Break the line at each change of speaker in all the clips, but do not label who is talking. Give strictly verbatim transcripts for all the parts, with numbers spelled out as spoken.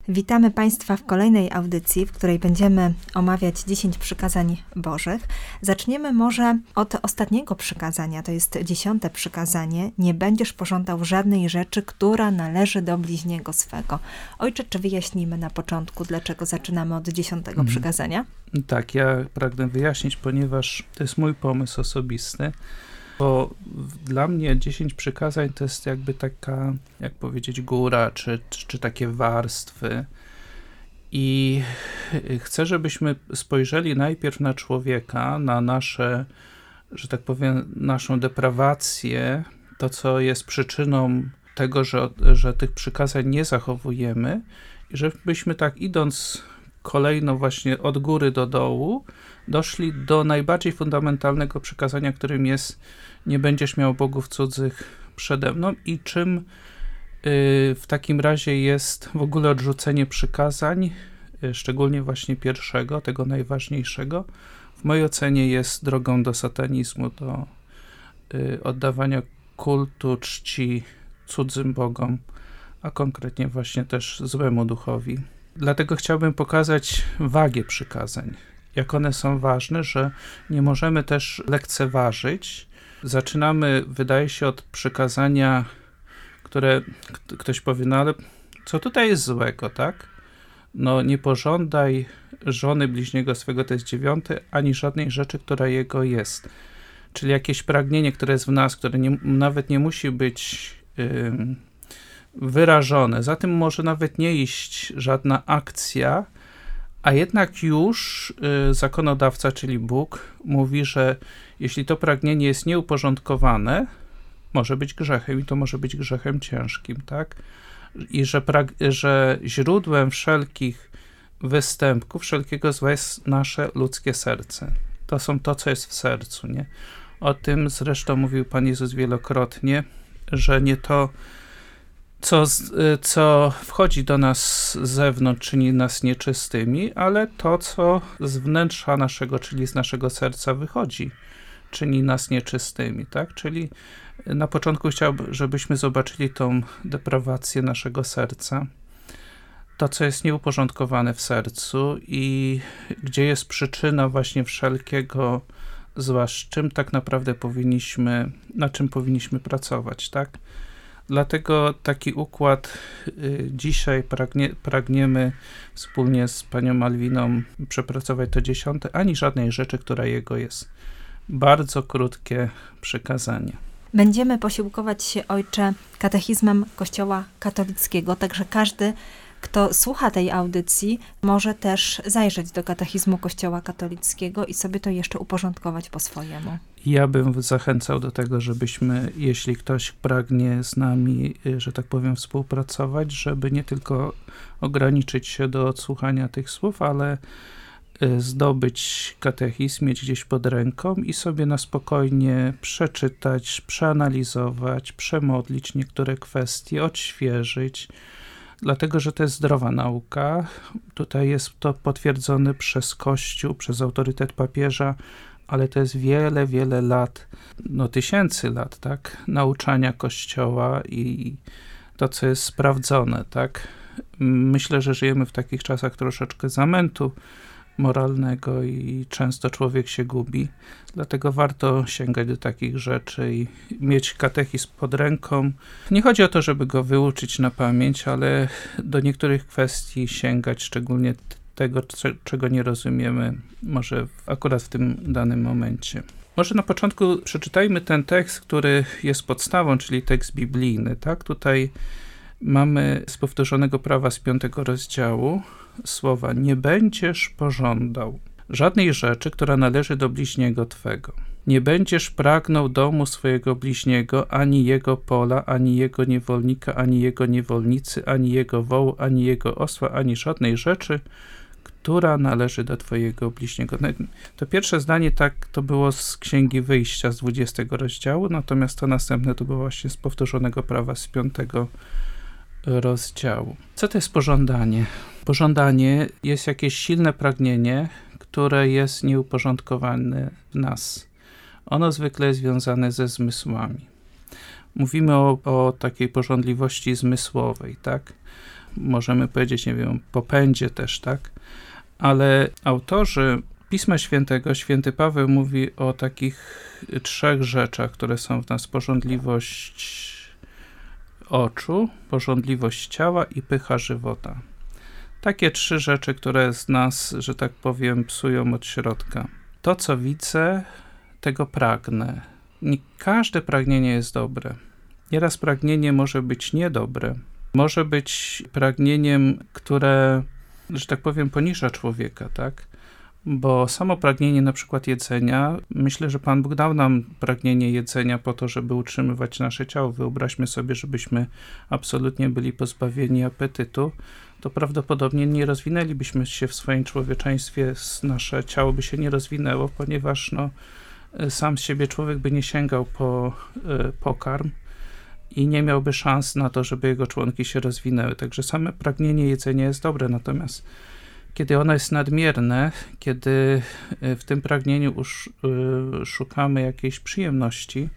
Witamy Państwa w kolejnej audycji, w której będziemy omawiać dziesięć przykazań Bożych. Zaczniemy może od ostatniego przykazania, to jest dziesiąte przykazanie. Nie będziesz pożądał żadnej rzeczy, która należy do bliźniego swego. Ojcze, czy wyjaśnimy na początku, dlaczego zaczynamy od dziesiątego mhm. przykazania?
Tak, ja pragnę wyjaśnić, ponieważ to jest mój pomysł osobisty. Bo dla mnie dziesięć przykazań to jest jakby taka, jak powiedzieć, góra, czy, czy takie warstwy. I chcę, żebyśmy spojrzeli najpierw na człowieka, na nasze, że tak powiem, naszą deprawację, to co jest przyczyną tego, że, że tych przykazań nie zachowujemy i żebyśmy tak idąc kolejno właśnie od góry do dołu, doszli do najbardziej fundamentalnego przykazania, którym jest: nie będziesz miał bogów cudzych przede mną. I czym yy, w takim razie jest w ogóle odrzucenie przykazań, yy, szczególnie właśnie pierwszego, tego najważniejszego, w mojej ocenie jest drogą do satanizmu, do yy, oddawania kultu, czci cudzym bogom, a konkretnie właśnie też złemu duchowi. Dlatego chciałbym pokazać wagę przykazań, jak one są ważne, że nie możemy też lekceważyć. Zaczynamy, wydaje się, od przykazania, które k- ktoś powie, no ale co tutaj jest złego, tak? No nie pożądaj żony bliźniego swego, to jest dziewiąte, ani żadnej rzeczy, która jego jest. Czyli jakieś pragnienie, które jest w nas, które nie, nawet nie musi być yy, wyrażone. Za tym może nawet nie iść żadna akcja, a jednak już y, zakonodawca, czyli Bóg, mówi, że jeśli to pragnienie jest nieuporządkowane, może być grzechem i to może być grzechem ciężkim, tak? I że, prag- że źródłem wszelkich występków, wszelkiego zła jest nasze ludzkie serce. To są to, co jest w sercu, nie? O tym zresztą mówił Pan Jezus wielokrotnie, że nie to, Co, co wchodzi do nas z zewnątrz, czyni nas nieczystymi, ale to, co z wnętrza naszego, czyli z naszego serca wychodzi, czyni nas nieczystymi, tak? Czyli na początku chciałbym, żebyśmy zobaczyli tą deprawację naszego serca, to, co jest nieuporządkowane w sercu i gdzie jest przyczyna właśnie wszelkiego zła, z czym tak naprawdę powinniśmy, na czym powinniśmy pracować, tak? Dlatego taki układ y, dzisiaj pragnie, pragniemy wspólnie z panią Malwiną przepracować to dziesiąte, ani żadnej rzeczy, która jego jest. Bardzo krótkie przykazanie.
Będziemy posiłkować się, ojcze, katechizmem Kościoła katolickiego, także każdy, kto słucha tej audycji, może też zajrzeć do katechizmu Kościoła katolickiego i sobie to jeszcze uporządkować po swojemu.
Ja bym zachęcał do tego, żebyśmy, jeśli ktoś pragnie z nami, że tak powiem, współpracować, żeby nie tylko ograniczyć się do odsłuchania tych słów, ale zdobyć katechizm, mieć gdzieś pod ręką i sobie na spokojnie przeczytać, przeanalizować, przemodlić niektóre kwestie, odświeżyć, dlatego, że to jest zdrowa nauka. Tutaj jest to potwierdzone przez Kościół, przez autorytet papieża, ale to jest wiele, wiele lat, no tysięcy lat, tak, nauczania Kościoła i to, co jest sprawdzone, tak. Myślę, że żyjemy w takich czasach troszeczkę zamętu moralnego i często człowiek się gubi, dlatego warto sięgać do takich rzeczy i mieć katechizm pod ręką. Nie chodzi o to, żeby go wyuczyć na pamięć, ale do niektórych kwestii sięgać, szczególnie tego, czego nie rozumiemy, może akurat w tym danym momencie. Może na początku przeczytajmy ten tekst, który jest podstawą, czyli tekst biblijny, tak? Tutaj mamy z powtórzonego prawa z piątego rozdziału słowa: nie będziesz pożądał żadnej rzeczy, która należy do bliźniego twego. Nie będziesz pragnął domu swojego bliźniego, ani jego pola, ani jego niewolnika, ani jego niewolnicy, ani jego wołu, ani jego osła, ani żadnej rzeczy, która należy do twojego bliźniego. To pierwsze zdanie tak to było z Księgi Wyjścia z dwudziestego rozdziału, natomiast to następne to było właśnie z powtórzonego prawa z piątego rozdziału. Co to jest pożądanie? Pożądanie jest jakieś silne pragnienie, które jest nieuporządkowane w nas. Ono zwykle jest związane ze zmysłami. Mówimy o, o takiej pożądliwości zmysłowej, tak? możemy powiedzieć, nie wiem, popędzie też, tak? Ale autorzy Pisma Świętego, święty Paweł mówi o takich trzech rzeczach, które są w nas: pożądliwość oczu, pożądliwość ciała i pycha żywota. Takie trzy rzeczy, które z nas, że tak powiem, psują od środka. To, co widzę, tego pragnę. Nie każde pragnienie jest dobre. Nieraz pragnienie może być niedobre. Może być pragnieniem, które, że tak powiem, poniża człowieka, tak? Bo samo pragnienie na przykład jedzenia, myślę, że Pan Bóg dał nam pragnienie jedzenia po to, żeby utrzymywać nasze ciało. Wyobraźmy sobie, żebyśmy absolutnie byli pozbawieni apetytu, to prawdopodobnie nie rozwinęlibyśmy się w swoim człowieczeństwie, nasze ciało by się nie rozwinęło, ponieważ no, sam z siebie człowiek by nie sięgał po y, pokarm i nie miałby szans na to, żeby jego członki się rozwinęły. Także same pragnienie jedzenia jest dobre, natomiast kiedy ono jest nadmierne, kiedy w tym pragnieniu już y, szukamy jakiejś przyjemności,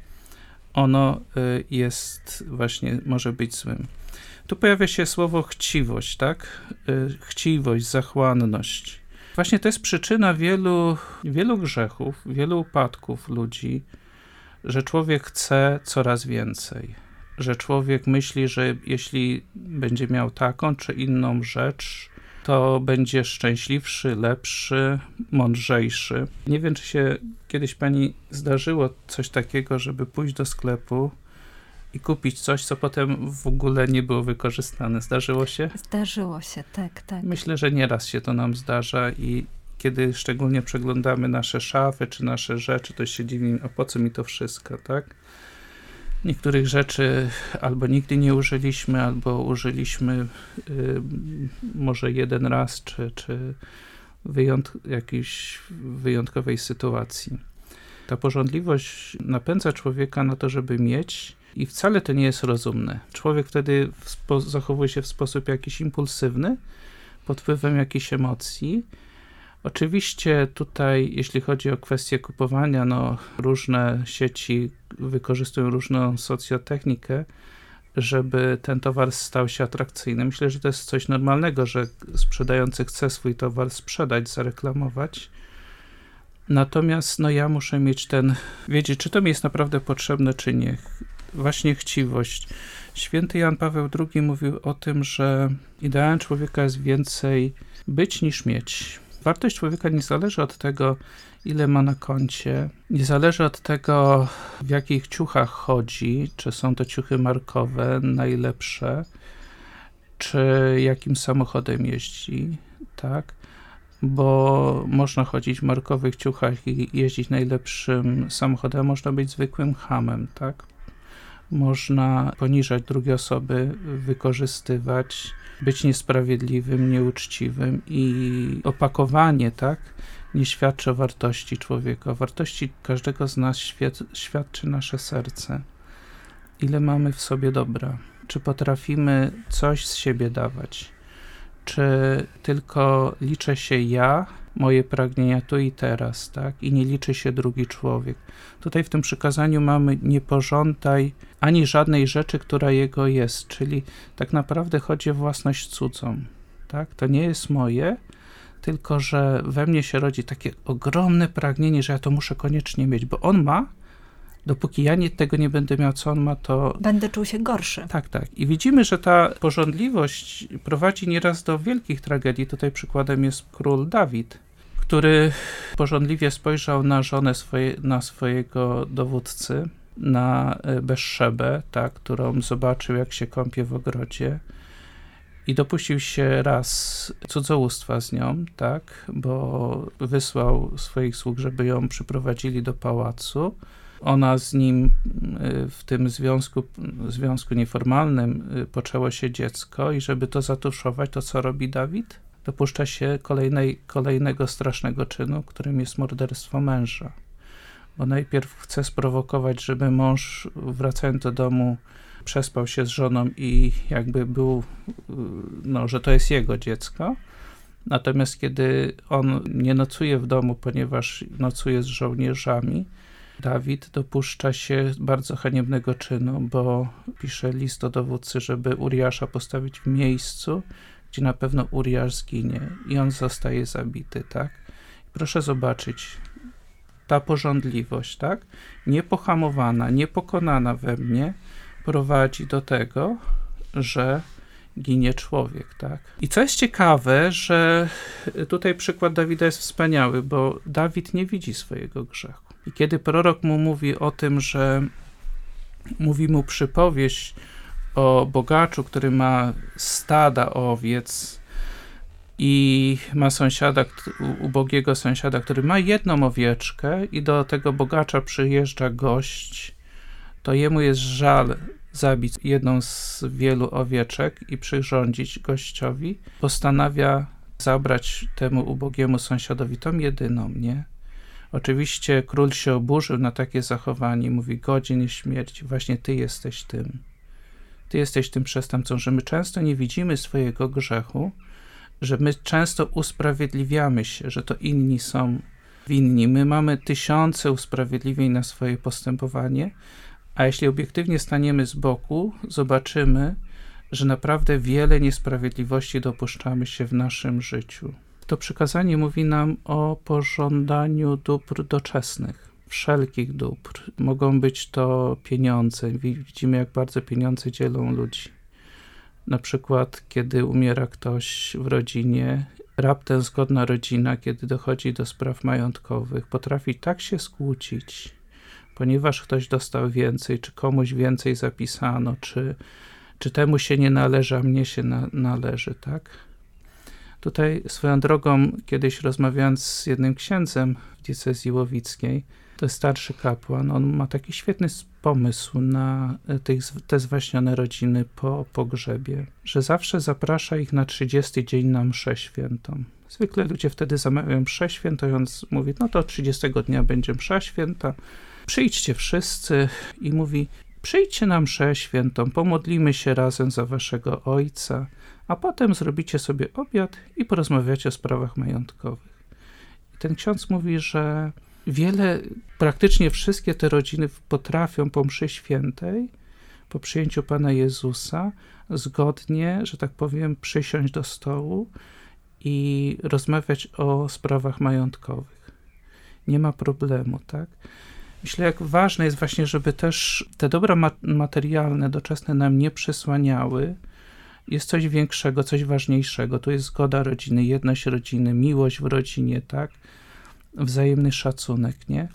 ono y, jest właśnie, może być złym. Tu pojawia się słowo chciwość, tak? Y, chciwość, zachłanność. Właśnie to jest przyczyna wielu, wielu grzechów, wielu upadków ludzi, że człowiek chce coraz więcej. Że człowiek myśli, że jeśli będzie miał taką czy inną rzecz, to będzie szczęśliwszy, lepszy, mądrzejszy. Nie wiem, czy się kiedyś pani zdarzyło coś takiego, żeby pójść do sklepu i kupić coś, co potem w ogóle nie było wykorzystane. Zdarzyło się?
Zdarzyło się, tak, tak.
Myślę, że nieraz się to nam zdarza i kiedy szczególnie przeglądamy nasze szafy czy nasze rzeczy, to się dziwimy, a po co mi to wszystko, tak? Niektórych rzeczy albo nigdy nie użyliśmy, albo użyliśmy y, może jeden raz, czy, czy wyjąt, jakiejś wyjątkowej sytuacji. Ta pożądliwość napędza człowieka na to, żeby mieć, i wcale to nie jest rozumne. Człowiek wtedy spo, zachowuje się w sposób jakiś impulsywny, pod wpływem jakichś emocji. Oczywiście tutaj, jeśli chodzi o kwestię kupowania, no różne sieci wykorzystują różną socjotechnikę, żeby ten towar stał się atrakcyjny. Myślę, że to jest coś normalnego, że sprzedający chce swój towar sprzedać, zareklamować. Natomiast no ja muszę mieć ten, wiedzieć, czy to mi jest naprawdę potrzebne, czy nie. Właśnie chciwość. Święty Jan Paweł drugi mówił o tym, że ideałem człowieka jest więcej być niż mieć. Wartość człowieka nie zależy od tego, ile ma na koncie, nie zależy od tego, w jakich ciuchach chodzi, czy są to ciuchy markowe, najlepsze, czy jakim samochodem jeździ, tak? Bo można chodzić w markowych ciuchach i jeździć najlepszym samochodem, można być zwykłym chamem, tak? Można poniżać drugie osoby, wykorzystywać, być niesprawiedliwym, nieuczciwym i opakowanie, tak, nie świadczy o wartości człowieka. O wartości każdego z nas świad- świadczy nasze serce. Ile mamy w sobie dobra? Czy potrafimy coś z siebie dawać? Czy tylko liczę się ja, moje pragnienia tu i teraz, tak? I nie liczy się drugi człowiek. Tutaj w tym przykazaniu mamy nie pożądaj ani żadnej rzeczy, która jego jest, czyli tak naprawdę chodzi o własność cudzą, tak? To nie jest moje, tylko że we mnie się rodzi takie ogromne pragnienie, że ja to muszę koniecznie mieć, bo on ma, dopóki ja nie, tego nie będę miał, co on ma, to...
Będę czuł się gorszy.
Tak, tak. I widzimy, że ta pożądliwość prowadzi nieraz do wielkich tragedii. Tutaj przykładem jest król Dawid, który pożądliwie spojrzał na żonę swoje, na swojego dowódcy, na Betszebę, tak, którą zobaczył, jak się kąpie w ogrodzie, i dopuścił się raz cudzołóstwa z nią, tak, bo wysłał swoich sług, żeby ją przyprowadzili do pałacu. Ona z nim w tym związku, związku nieformalnym poczęło się dziecko i żeby to zatuszować, to co robi Dawid? Dopuszcza się kolejnej, kolejnego strasznego czynu, którym jest morderstwo męża. Bo najpierw chce sprowokować, żeby mąż, wracając do domu, przespał się z żoną i jakby był, no, że to jest jego dziecko. Natomiast kiedy on nie nocuje w domu, ponieważ nocuje z żołnierzami, Dawid dopuszcza się bardzo haniebnego czynu, bo pisze list do dowódcy, żeby Uriasza postawić w miejscu, gdzie na pewno Uriasz zginie i on zostaje zabity, tak? Proszę zobaczyć, ta pożądliwość, tak? Niepohamowana, niepokonana we mnie prowadzi do tego, że ginie człowiek, tak? I co jest ciekawe, że tutaj przykład Dawida jest wspaniały, bo Dawid nie widzi swojego grzechu. I kiedy prorok mu mówi o tym, że mówi mu przypowieść o bogaczu, który ma stada owiec i ma sąsiada, ubogiego sąsiada, który ma jedną owieczkę i do tego bogacza przyjeżdża gość, to jemu jest żal zabić jedną z wielu owieczek i przyrządzić gościowi. Postanawia zabrać temu ubogiemu sąsiadowi tą jedyną, nie? Oczywiście król się oburzył na takie zachowanie i mówi: godzien jest śmierci, właśnie ty jesteś tym. Ty jesteś tym przestępcą, że my często nie widzimy swojego grzechu, że my często usprawiedliwiamy się, że to inni są winni. My mamy tysiące usprawiedliwień na swoje postępowanie, a jeśli obiektywnie staniemy z boku, zobaczymy, że naprawdę wiele niesprawiedliwości dopuszczamy się w naszym życiu. To przykazanie mówi nam o pożądaniu dóbr doczesnych, wszelkich dóbr. Mogą być to pieniądze. Widzimy, jak bardzo pieniądze dzielą ludzi. Na przykład, kiedy umiera ktoś w rodzinie, raptem zgodna rodzina, kiedy dochodzi do spraw majątkowych, potrafi tak się skłócić, ponieważ ktoś dostał więcej, czy komuś więcej zapisano, czy, czy temu się nie należy, a mnie się na, należy, tak? Tutaj swoją drogą, kiedyś rozmawiając z jednym księdzem w diecezji łowickiej, to jest starszy kapłan, on ma taki świetny pomysł na tych, te zwaśnione rodziny po pogrzebie, że zawsze zaprasza ich na trzydziesty dzień na mszę świętą. Zwykle ludzie wtedy zamawiają mszę świętą i on mówi: no to trzydziestego dnia będzie msza święta, przyjdźcie wszyscy, i mówi: przyjdźcie na mszę świętą, pomodlimy się razem za waszego ojca, a potem zrobicie sobie obiad i porozmawiacie o sprawach majątkowych. I ten ksiądz mówi, że wiele, praktycznie wszystkie te rodziny potrafią po mszy świętej, po przyjęciu Pana Jezusa, zgodnie, że tak powiem, przysiąść do stołu i rozmawiać o sprawach majątkowych. Nie ma problemu, tak? Myślę, jak ważne jest właśnie, żeby też te dobra materialne, doczesne nam nie przysłaniały. Jest coś większego, coś ważniejszego. Tu jest zgoda rodziny, jedność rodziny, miłość w rodzinie, tak? Wzajemny szacunek, nie?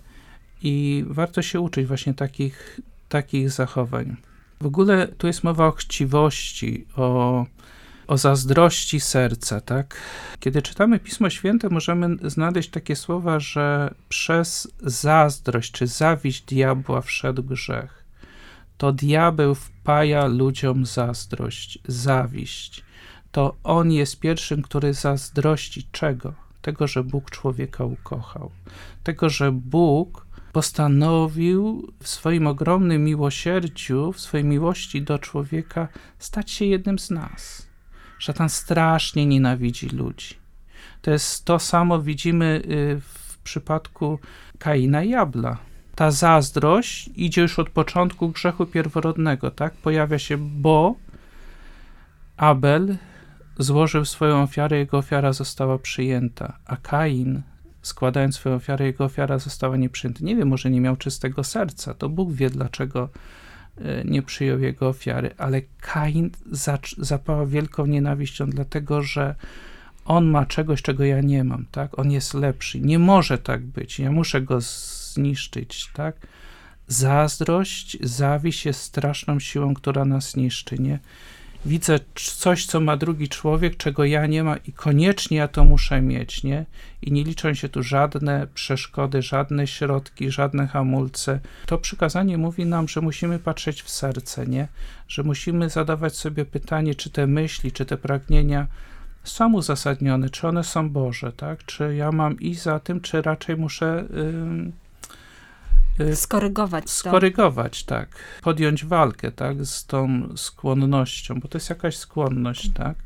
I warto się uczyć właśnie takich, takich zachowań. W ogóle tu jest mowa o chciwości, o, o zazdrości serca, tak? Kiedy czytamy Pismo Święte, możemy znaleźć takie słowa, że przez zazdrość czy zawiść diabła wszedł grzech. To diabeł wpaja ludziom zazdrość, zawiść. To on jest pierwszym, który zazdrości czego? Tego, że Bóg człowieka ukochał. Tego, że Bóg postanowił w swoim ogromnym miłosierdziu, w swojej miłości do człowieka stać się jednym z nas. Szatan strasznie nienawidzi ludzi. To jest to samo, widzimy w przypadku Kaina i Abla. Ta zazdrość idzie już od początku grzechu pierworodnego, tak? Pojawia się, bo Abel złożył swoją ofiarę, jego ofiara została przyjęta, a Kain, składając swoją ofiarę, jego ofiara została nieprzyjęta. Nie wiem, może nie miał czystego serca, to Bóg wie, dlaczego nie przyjął jego ofiary, ale Kain zapała wielką nienawiścią, dlatego że on ma czegoś, czego ja nie mam, tak? On jest lepszy. Nie może tak być. Ja muszę go zniszczyć, tak? Zazdrość, zawiść jest straszną siłą, która nas niszczy, nie? Widzę coś, co ma drugi człowiek, czego ja nie mam i koniecznie ja to muszę mieć, nie? I nie liczą się tu żadne przeszkody, żadne środki, żadne hamulce. To przykazanie mówi nam, że musimy patrzeć w serce, nie? Że musimy zadawać sobie pytanie, czy te myśli, czy te pragnienia są uzasadnione, czy one są Boże, tak? Czy ja mam iść za tym, czy raczej muszę... Yy,
Skorygować.
Skorygować, tak. Podjąć walkę, tak, z tą skłonnością, bo to jest jakaś skłonność, tak.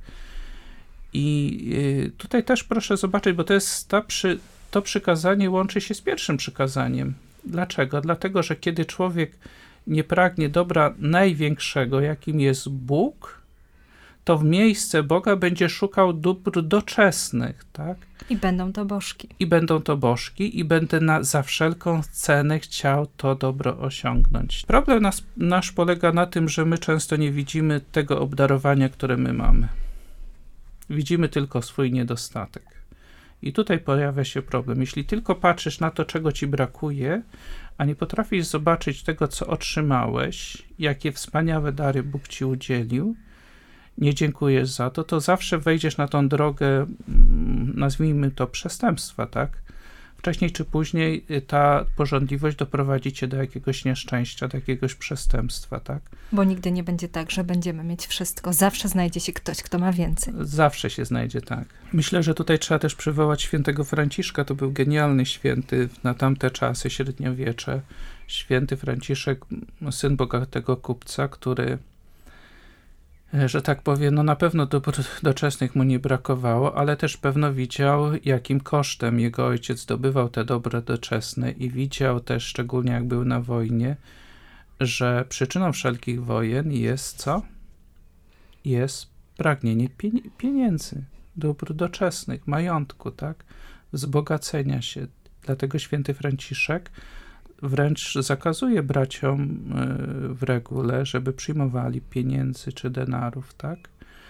I tutaj też proszę zobaczyć, bo to jest ta przy, to przykazanie łączy się z pierwszym przykazaniem. Dlaczego? Dlatego, że kiedy człowiek nie pragnie dobra największego, jakim jest Bóg, to w miejsce Boga będzie szukał dóbr doczesnych, tak?
I będą to bożki.
I będą to bożki i będę na, za wszelką cenę chciał to dobro osiągnąć. Problem nas, nasz polega na tym, że my często nie widzimy tego obdarowania, które my mamy. Widzimy tylko swój niedostatek. I tutaj pojawia się problem. Jeśli tylko patrzysz na to, czego ci brakuje, a nie potrafisz zobaczyć tego, co otrzymałeś, jakie wspaniałe dary Bóg ci udzielił, nie dziękujesz za to, to zawsze wejdziesz na tą drogę, nazwijmy to przestępstwa, tak? Wcześniej czy później ta pożądliwość doprowadzi cię do jakiegoś nieszczęścia, do jakiegoś przestępstwa, tak?
Bo nigdy nie będzie tak, że będziemy mieć wszystko. Zawsze znajdzie się ktoś, kto ma więcej.
Zawsze się znajdzie, tak. Myślę, że tutaj trzeba też przywołać świętego Franciszka. To był genialny święty na tamte czasy, średniowiecze. Święty Franciszek, syn bogatego kupca, który, że tak powiem, no na pewno dóbr doczesnych mu nie brakowało, ale też pewno widział, jakim kosztem jego ojciec zdobywał te dobra doczesne i widział też, szczególnie jak był na wojnie, że przyczyną wszelkich wojen jest co? Jest pragnienie pieniędzy, dóbr doczesnych, majątku, tak? Wzbogacenia się. Dlatego święty Franciszek wręcz zakazuje braciom w regule, żeby przyjmowali pieniędzy czy denarów, tak?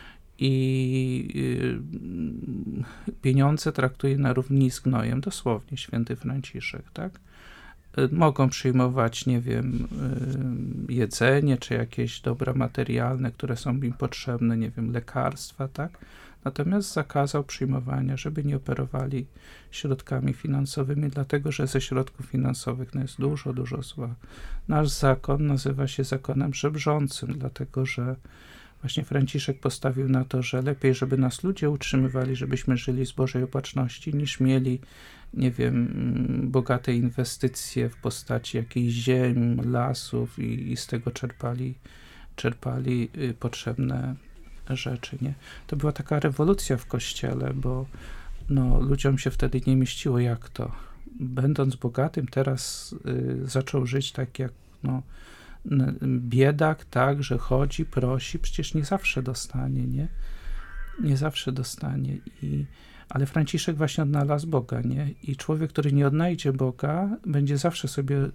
I pieniądze traktuje na równi z gnojem, dosłownie święty Franciszek, tak? Mogą przyjmować, nie wiem, jedzenie, czy jakieś dobra materialne, które są im potrzebne, nie wiem, lekarstwa, tak? Natomiast zakazał przyjmowania, żeby nie operowali środkami finansowymi, dlatego, że ze środków finansowych no jest dużo, dużo zła. Nasz zakon nazywa się zakonem żebrzącym, dlatego, że właśnie Franciszek postawił na to, że lepiej, żeby nas ludzie utrzymywali, żebyśmy żyli z Bożej opatrzności, niż mieli, nie wiem, bogate inwestycje w postaci jakichś ziem, lasów i, i z tego czerpali, czerpali potrzebne rzeczy, nie? To była taka rewolucja w Kościele, bo no, ludziom się wtedy nie mieściło, jak to. Będąc bogatym, teraz y, zaczął żyć tak jak no, biedak, tak, że chodzi, prosi, przecież nie zawsze dostanie, nie? Nie zawsze dostanie. I, ale Franciszek właśnie odnalazł Boga, nie? I człowiek, który nie odnajdzie Boga, będzie zawsze sobie y,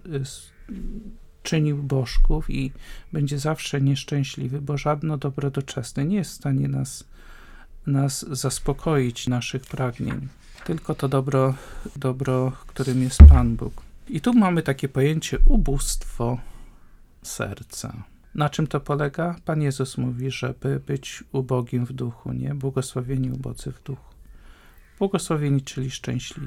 czynił bożków i będzie zawsze nieszczęśliwy, bo żadne dobro doczesne nie jest w stanie nas, nas zaspokoić, naszych pragnień. Tylko to dobro, dobro, którym jest Pan Bóg. I tu mamy takie pojęcie ubóstwo serca. Na czym to polega? Pan Jezus mówi, żeby być ubogim w duchu, nie? Błogosławieni ubodzy w duchu. Błogosławieni, czyli szczęśliwi.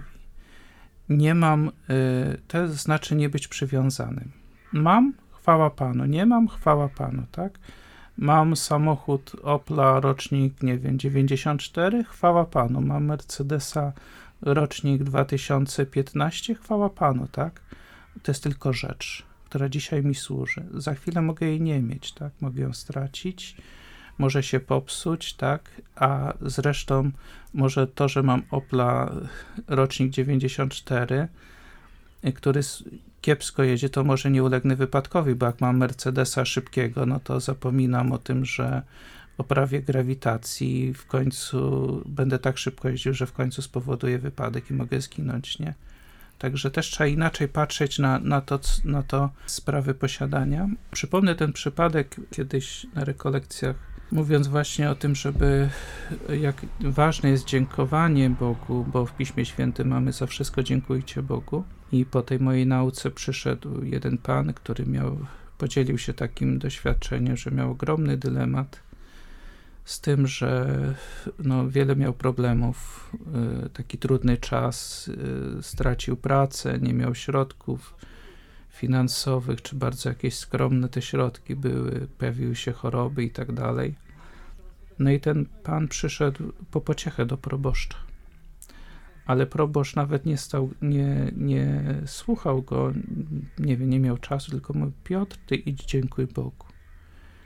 Nie mam, y, to znaczy nie być przywiązanym. Mam, chwała Panu, nie mam, chwała Panu, tak? Mam samochód Opla, rocznik, nie wiem, dziewięćdziesiąt cztery, chwała Panu. Mam Mercedesa, rocznik dwa tysiące piętnaście, chwała Panu, tak? To jest tylko rzecz, która dzisiaj mi służy. Za chwilę mogę jej nie mieć, tak? Mogę ją stracić, może się popsuć, tak? A zresztą może to, że mam Opla, rocznik dziewięćdziesiąt cztery, który kiepsko jedzie, to może nie ulegnę wypadkowi, bo jak mam Mercedesa szybkiego, no to zapominam o tym, że o prawie grawitacji w końcu będę tak szybko jeździł, że w końcu spowoduje wypadek i mogę zginąć, nie? Także też trzeba inaczej patrzeć na, na, to, na to sprawy posiadania. Przypomnę ten przypadek kiedyś na rekolekcjach, mówiąc właśnie o tym, żeby jak ważne jest dziękowanie Bogu, bo w Piśmie Świętym mamy za wszystko dziękujcie Bogu. I po tej mojej nauce przyszedł jeden pan, który miał, podzielił się takim doświadczeniem, że miał ogromny dylemat z tym, że no, wiele miał problemów, y, taki trudny czas, y, stracił pracę, nie miał środków finansowych, czy bardzo jakieś skromne te środki były, pojawiły się choroby i tak dalej. No i ten pan przyszedł po pociechę do proboszcza. Ale proboszcz nawet nie stał, nie, nie słuchał go, nie wiem, nie miał czasu, tylko mówił: Piotr, ty idź, dziękuj Bogu.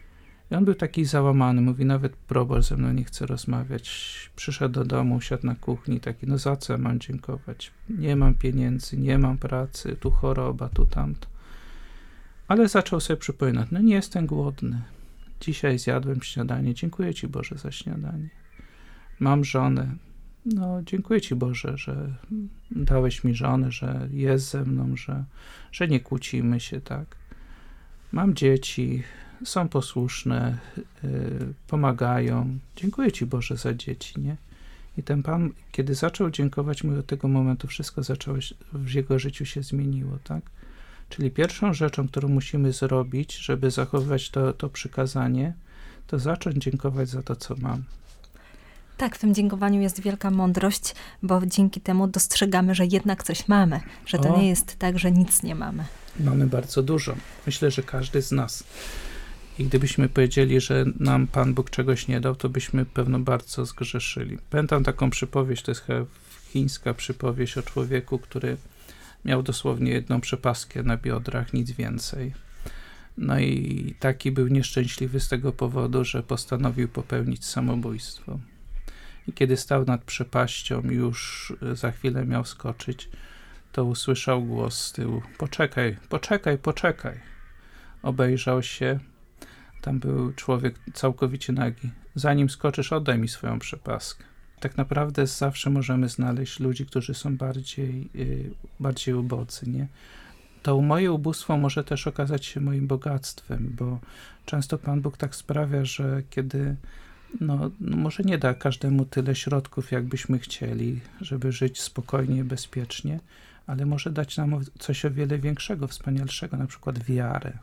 I on był taki załamany, mówi, nawet proboszcz ze mną nie chce rozmawiać. Przyszedł do domu, siadł na kuchni, taki, no za co mam dziękować? Nie mam pieniędzy, nie mam pracy, tu choroba, tu tamto. Ale zaczął sobie przypominać, no nie jestem głodny. Dzisiaj zjadłem śniadanie, dziękuję Ci Boże za śniadanie. Mam żonę, no dziękuję Ci Boże, że dałeś mi żonę, że jest ze mną, że, że nie kłócimy się, tak. Mam dzieci, są posłuszne, yy, pomagają. Dziękuję Ci Boże za dzieci, nie? I ten Pan, kiedy zaczął dziękować mu od tego momentu, wszystko zaczęło się, w jego życiu się zmieniło, tak? Czyli pierwszą rzeczą, którą musimy zrobić, żeby zachowywać to, to przykazanie, to zacząć dziękować za to, co mam.
Tak, w tym dziękowaniu jest wielka mądrość, bo dzięki temu dostrzegamy, że jednak coś mamy, że to
o,
nie jest tak, że nic nie mamy.
Mamy bardzo dużo. Myślę, że każdy z nas. I gdybyśmy powiedzieli, że nam Pan Bóg czegoś nie dał, to byśmy pewno bardzo zgrzeszyli. Pamiętam taką przypowieść, to jest chyba chińska przypowieść o człowieku, który miał dosłownie jedną przepaskę na biodrach, nic więcej. No i taki był nieszczęśliwy z tego powodu, że postanowił popełnić samobójstwo. I kiedy stał nad przepaścią, już za chwilę miał skoczyć, to usłyszał głos z tyłu. Poczekaj, poczekaj, poczekaj. Obejrzał się. Tam był człowiek całkowicie nagi. Zanim skoczysz, oddaj mi swoją przepaskę. Tak naprawdę zawsze możemy znaleźć ludzi, którzy są bardziej, yy, bardziej ubodzy, nie? To moje ubóstwo może też okazać się moim bogactwem, bo często Pan Bóg tak sprawia, że kiedy no, no może nie da każdemu tyle środków, jakbyśmy chcieli, żeby żyć spokojnie, bezpiecznie, ale może dać nam coś o wiele większego, wspanialszego, na przykład wiarę,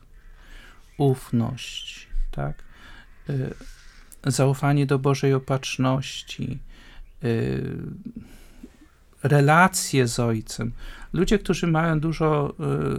ufność, tak? Yy, zaufanie do Bożej opatrzności, yy, relacje z Ojcem. Ludzie, którzy mają dużo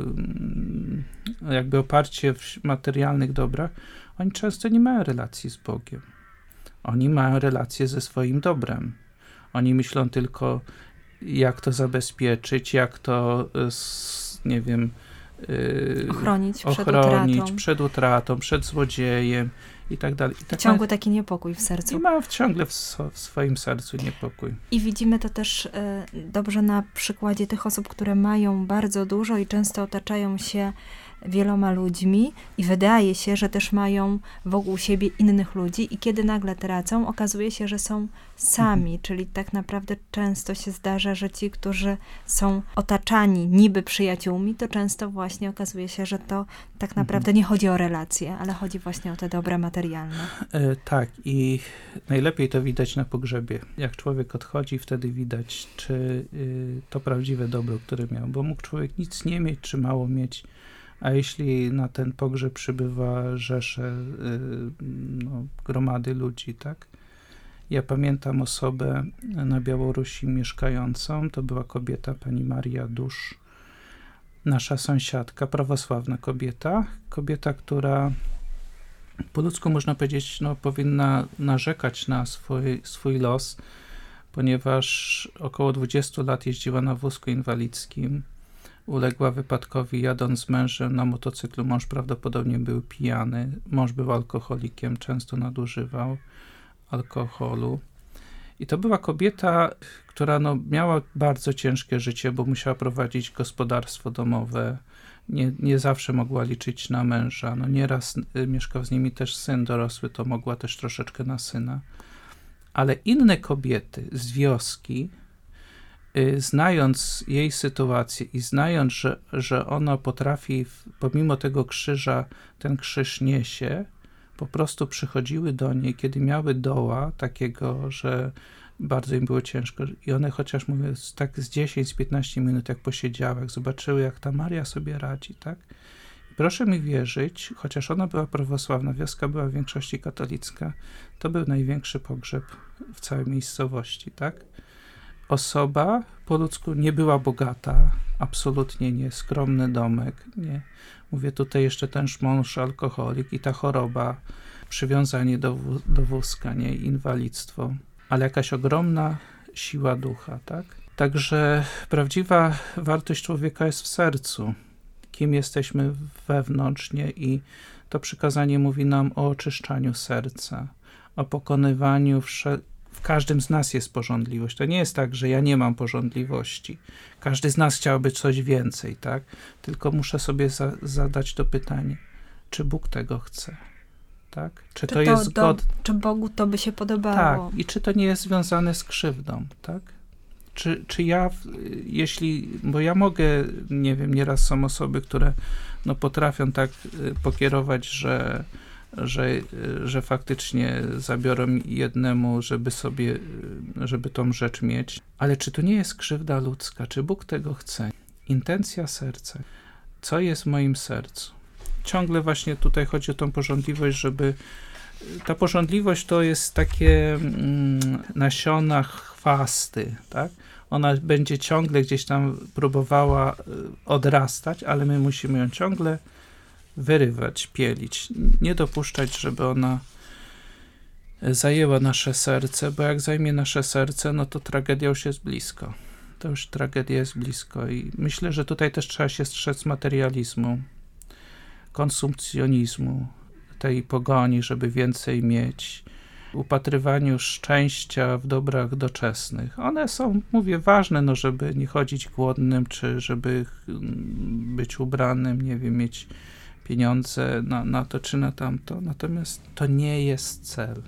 yy, jakby oparcie w materialnych dobrach, oni często nie mają relacji z Bogiem. Oni mają relacje ze swoim dobrem. Oni myślą tylko, jak to zabezpieczyć, jak to, nie wiem, yy,
ochronić,
ochronić
przed utratą.
przed utratą, przed złodziejem i tak dalej. I tak
ciągły taki niepokój w sercu.
I ma ciągle w, w swoim sercu niepokój.
I widzimy to też y, dobrze na przykładzie tych osób, które mają bardzo dużo i często otaczają się wieloma ludźmi i wydaje się, że też mają wokół siebie innych ludzi i kiedy nagle tracą, okazuje się, że są sami, mhm. czyli tak naprawdę często się zdarza, że ci, którzy są otaczani niby przyjaciółmi, to często właśnie okazuje się, że to tak naprawdę mhm. nie chodzi o relacje, ale chodzi właśnie o te dobra materialne.
E, tak i najlepiej to widać na pogrzebie. Jak człowiek odchodzi, wtedy widać, czy y, to prawdziwe dobro, które miał, bo mógł człowiek nic nie mieć, czy mało mieć. A jeśli na ten pogrzeb przybywa rzesze, no, gromady ludzi, tak? Ja pamiętam osobę na Białorusi mieszkającą, to była kobieta, pani Maria Dusz, nasza sąsiadka, prawosławna kobieta, kobieta, która po ludzku można powiedzieć, no, powinna narzekać na swój, swój los, ponieważ około dwudziestu lat jeździła na wózku inwalidzkim. Uległa wypadkowi jadąc z mężem na motocyklu. Mąż prawdopodobnie był pijany. Mąż był alkoholikiem, często nadużywał alkoholu. I to była kobieta, która no, miała bardzo ciężkie życie, bo musiała prowadzić gospodarstwo domowe. Nie, nie zawsze mogła liczyć na męża. No, nieraz y, mieszkał z nimi też syn dorosły, to mogła też troszeczkę na syna. Ale inne kobiety z wioski, znając jej sytuację i znając, że, że ona potrafi, pomimo tego krzyża, ten krzyż niesie, po prostu przychodziły do niej, kiedy miały doła takiego, że bardzo im było ciężko i one chociaż, mówię, tak z dziesięć piętnaście minut, jak posiedziały, jak zobaczyły, jak ta Maria sobie radzi, tak? I proszę mi wierzyć, chociaż ona była prawosławna, wioska była w większości katolicka, to był największy pogrzeb w całej miejscowości, tak? Osoba po ludzku nie była bogata, absolutnie nie, skromny domek, nie. Mówię tutaj jeszcze ten mąż alkoholik i ta choroba, przywiązanie do, do wózka, nie, inwalidztwo, ale jakaś ogromna siła ducha, tak? Także prawdziwa wartość człowieka jest w sercu, kim jesteśmy wewnątrz, nie, i To przykazanie mówi nam o oczyszczaniu serca, o pokonywaniu wsze- w każdym z nas jest pożądliwość. To nie jest tak, że ja nie mam pożądliwości. Każdy z nas chciałby coś więcej, tak? Tylko muszę sobie za- zadać to pytanie, czy Bóg tego chce? Tak? Czy,
Czy
to,
to
jest
do-
zgod...
Czy Bogu to by się podobało?
Tak. I czy to nie jest związane z krzywdą, tak? Czy, czy ja, w- jeśli, bo ja mogę, nie wiem, nieraz są osoby, które no, potrafią tak y, pokierować, że Że, że faktycznie zabiorą jednemu, żeby sobie, żeby tą rzecz mieć. Ale czy to nie jest krzywda ludzka? Czy Bóg tego chce? Intencja serca. Co jest w moim sercu? Ciągle właśnie tutaj chodzi o tą pożądliwość, żeby... Ta pożądliwość to jest takie mm, nasiona chwasty, tak? Ona będzie ciągle gdzieś tam próbowała odrastać, ale my musimy ją ciągle wyrywać, pielić, nie dopuszczać, żeby ona zajęła nasze serce, bo jak zajmie nasze serce, no to tragedia już jest blisko. To już tragedia jest blisko i myślę, że tutaj też trzeba się strzec materializmu, konsumpcjonizmu, tej pogoni, żeby więcej mieć, upatrywaniu szczęścia w dobrach doczesnych. One są, mówię, ważne, no żeby nie chodzić głodnym, czy żeby być ubranym, nie wiem, mieć pieniądze na, na to czy na tamto. Natomiast to nie jest cel.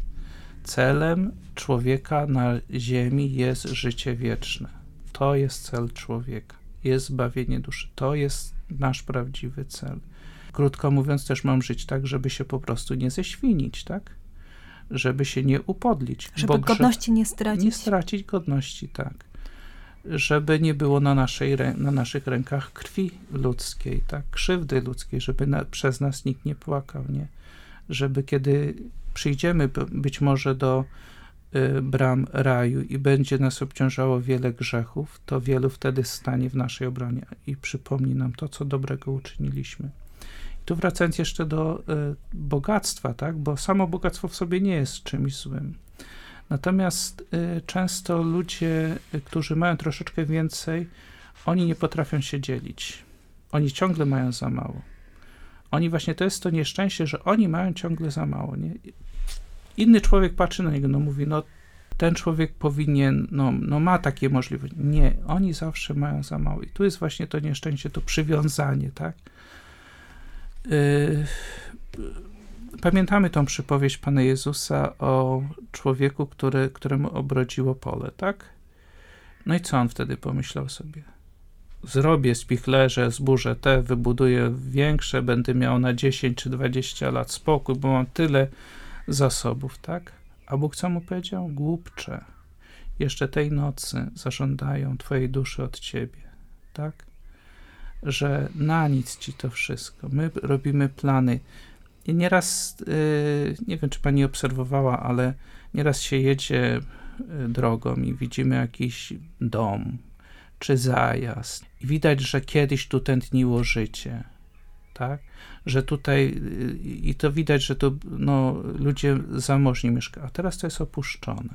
Celem człowieka na ziemi jest życie wieczne. To jest cel człowieka. Jest zbawienie duszy. To jest nasz prawdziwy cel. Krótko mówiąc, też mam żyć tak, żeby się po prostu nie ześwinić, tak? Żeby się nie upodlić.
Żeby
bo
godności nie stracić.
Nie stracić godności, tak. Żeby nie było na, naszej, na naszych rękach krwi ludzkiej, tak, krzywdy ludzkiej, żeby na, przez nas nikt nie płakał, nie? Żeby kiedy przyjdziemy być może do y, bram raju i będzie nas obciążało wiele grzechów, to wielu wtedy stanie w naszej obronie i przypomni nam to, co dobrego uczyniliśmy. I tu wracając jeszcze do y, bogactwa, tak, bo samo bogactwo w sobie nie jest czymś złym. Natomiast y, często ludzie, y, którzy mają troszeczkę więcej, oni nie potrafią się dzielić. Oni ciągle mają za mało. Oni właśnie, to jest to nieszczęście, że oni mają ciągle za mało. Nie? Inny człowiek patrzy na niego, no mówi, no ten człowiek powinien, no, no ma takie możliwości. Nie, oni zawsze mają za mało. I tu jest właśnie to nieszczęście, to przywiązanie, tak? Y, Pamiętamy tą przypowieść Pana Jezusa o człowieku, który, któremu obrodziło pole, tak? No i co on wtedy pomyślał sobie? Zrobię spichlerze, zburzę te, wybuduję większe, będę miał na dziesięć czy dwadzieścia lat spokój, bo mam tyle zasobów, tak? A Bóg co mu powiedział? Głupcze, jeszcze tej nocy zażądają twojej duszy od ciebie, tak? Że na nic ci to wszystko. My robimy plany. I nieraz, yy, nie wiem, czy pani obserwowała, ale nieraz się jedzie yy, drogą i widzimy jakiś dom, czy zajazd. I widać, że kiedyś tu tętniło życie, tak? Że tutaj, yy, i to widać, że tu no, ludzie zamożni mieszkają, a teraz to jest opuszczone.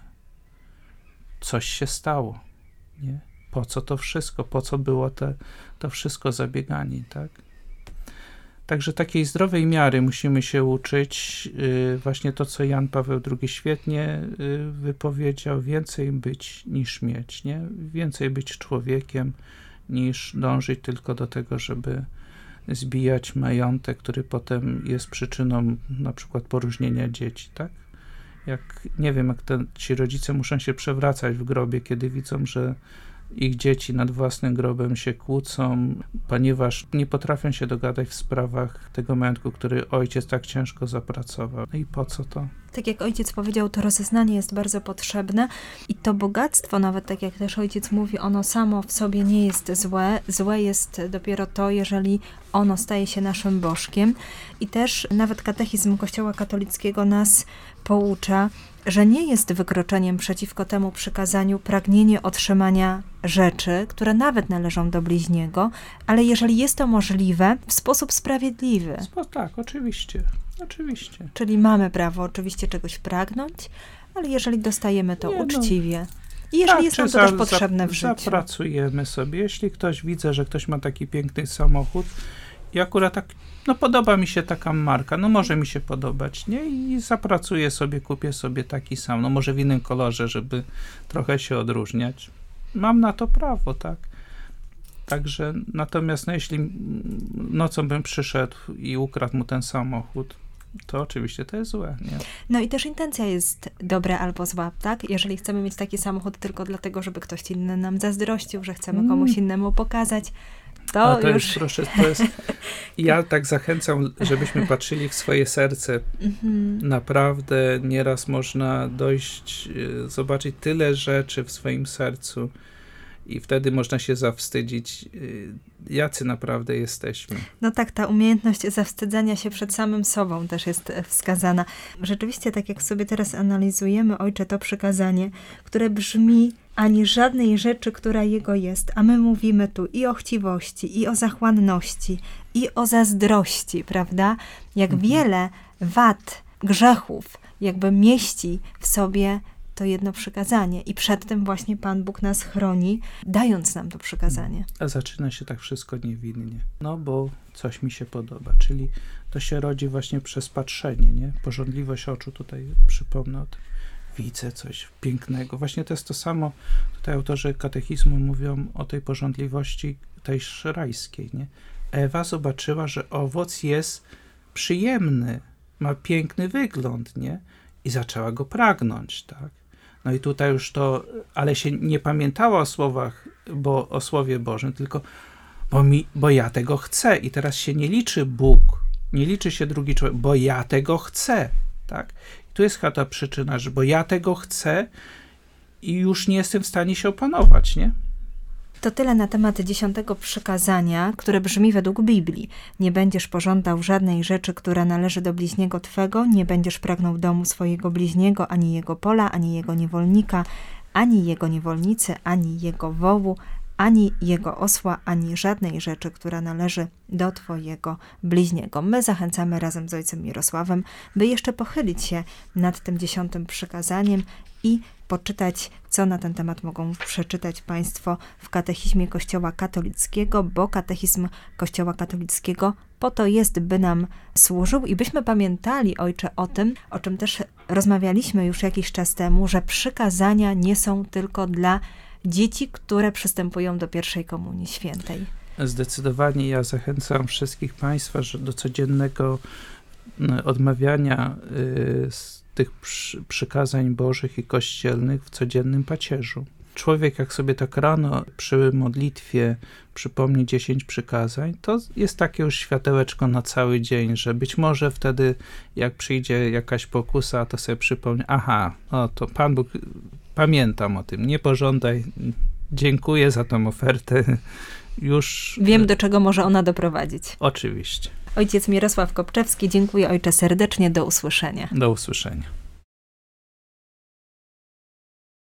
Coś się stało, nie? Po co to wszystko? Po co było te, to wszystko zabieganie, tak? Także takiej zdrowej miary musimy się uczyć. Yy, właśnie to, co Jan Paweł drugi świetnie yy, wypowiedział, więcej być niż mieć, nie? Więcej być człowiekiem, niż dążyć tylko do tego, żeby zbijać majątek, który potem jest przyczyną na przykład poróżnienia dzieci, tak? Jak, nie wiem, jak ten, ci rodzice muszą się przewracać w grobie, kiedy widzą, że ich dzieci nad własnym grobem się kłócą, ponieważ nie potrafią się dogadać w sprawach tego majątku, który ojciec tak ciężko zapracował. No i po co to?
Tak jak ojciec powiedział, to rozeznanie jest bardzo potrzebne i to bogactwo, nawet tak jak też ojciec mówi, ono samo w sobie nie jest złe. Złe jest dopiero to, jeżeli ono staje się naszym bożkiem. I też nawet katechizm Kościoła katolickiego nas poucza, że nie jest wykroczeniem przeciwko temu przykazaniu pragnienie otrzymania rzeczy, które nawet należą do bliźniego, ale jeżeli jest to możliwe, w sposób sprawiedliwy.
Spo, tak, oczywiście, oczywiście.
Czyli mamy prawo oczywiście czegoś pragnąć, ale jeżeli dostajemy to
nie, no.
uczciwie i jeżeli
tak,
jest nam to
za,
też potrzebne
za,
w życiu.
Zapracujemy sobie. Jeśli ktoś, widzę, że ktoś ma taki piękny samochód I akurat tak, no podoba mi się taka marka, no może mi się podobać, nie? I zapracuję sobie, kupię sobie taki sam, no może w innym kolorze, żeby trochę się odróżniać. Mam na to prawo, tak? Także, natomiast no jeśli nocą bym przyszedł i ukradł mu ten samochód, to oczywiście to jest złe, nie?
No i też intencja jest dobra albo zła, tak? Jeżeli chcemy mieć taki samochód tylko dlatego, żeby ktoś inny nam zazdrościł, że chcemy komuś innemu pokazać, to,
A to
już...
Jest, proszę, to jest... Ja tak zachęcam, żebyśmy patrzyli w swoje serce. Naprawdę nieraz można dojść, zobaczyć tyle rzeczy w swoim sercu i wtedy można się zawstydzić, jacy naprawdę jesteśmy.
No tak, ta umiejętność zawstydzania się przed samym sobą też jest wskazana. Rzeczywiście, tak jak sobie teraz analizujemy, Ojcze, to przykazanie, które brzmi ani żadnej rzeczy, która Jego jest, a my mówimy tu i o chciwości, i o zachłanności, i o zazdrości, prawda? Jak mhm. wiele wad, grzechów jakby mieści w sobie to jedno przykazanie. I przed tym właśnie Pan Bóg nas chroni, dając nam to przykazanie.
A zaczyna się tak wszystko niewinnie. No bo coś mi się podoba. Czyli to się rodzi właśnie przez patrzenie, nie? Pożądliwość oczu, tutaj przypomnę o tym. Widzę coś pięknego. Właśnie to jest to samo. Tutaj autorzy katechizmu mówią o tej pożądliwości tej rajskiej, nie? Ewa zobaczyła, że owoc jest przyjemny, ma piękny wygląd, nie? I zaczęła go pragnąć, tak? No i tutaj już to, ale się nie pamiętała o słowach, bo o Słowie Bożym, tylko bo, mi, bo ja tego chcę. I teraz się nie liczy Bóg, nie liczy się drugi człowiek, bo ja tego chcę, tak? I tu jest chyba ta przyczyna, że bo ja tego chcę i już nie jestem w stanie się opanować, nie?
To tyle na temat dziesiątego przykazania, które brzmi według Biblii. Nie będziesz pożądał żadnej rzeczy, która należy do bliźniego twego, nie będziesz pragnął domu swojego bliźniego, ani jego pola, ani jego niewolnika, ani jego niewolnicy, ani jego wołu, ani jego osła, ani żadnej rzeczy, która należy do twojego bliźniego. My zachęcamy razem z ojcem Mirosławem, by jeszcze pochylić się nad tym dziesiątym przykazaniem i poczytać, co na ten temat mogą przeczytać Państwo w Katechizmie Kościoła Katolickiego, bo Katechizm Kościoła Katolickiego po to jest, by nam służył i byśmy pamiętali, Ojcze, o tym, o czym też rozmawialiśmy już jakiś czas temu, że przykazania nie są tylko dla dzieci, które przystępują do pierwszej komunii świętej.
Zdecydowanie ja zachęcam wszystkich Państwa że do codziennego odmawiania y, tych przy, przykazań bożych i kościelnych w codziennym pacierzu. Człowiek jak sobie tak rano przy modlitwie przypomni dziesięć przykazań, to jest takie już światełeczko na cały dzień, że być może wtedy jak przyjdzie jakaś pokusa, to sobie przypomni, aha, no to Pan Bóg, pamiętam o tym, nie pożądaj, dziękuję za tą ofertę, już...
Wiem, do czego może ona doprowadzić.
Oczywiście.
Ojciec Mirosław Kopczewski, dziękuję Ojcze serdecznie, do usłyszenia.
Do usłyszenia.